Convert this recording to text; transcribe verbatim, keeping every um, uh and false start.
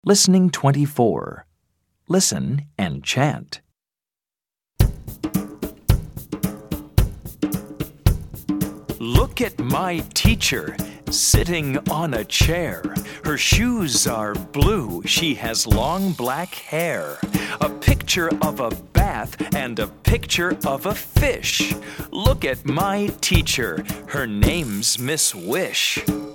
Listening twenty-four. Listen and chant. Look at my teacher, sitting on a chair. Her shoes are blue, she has long black hair. A picture of a bath and a picture of a fish. Look at my teacher, her name's Miss Wish.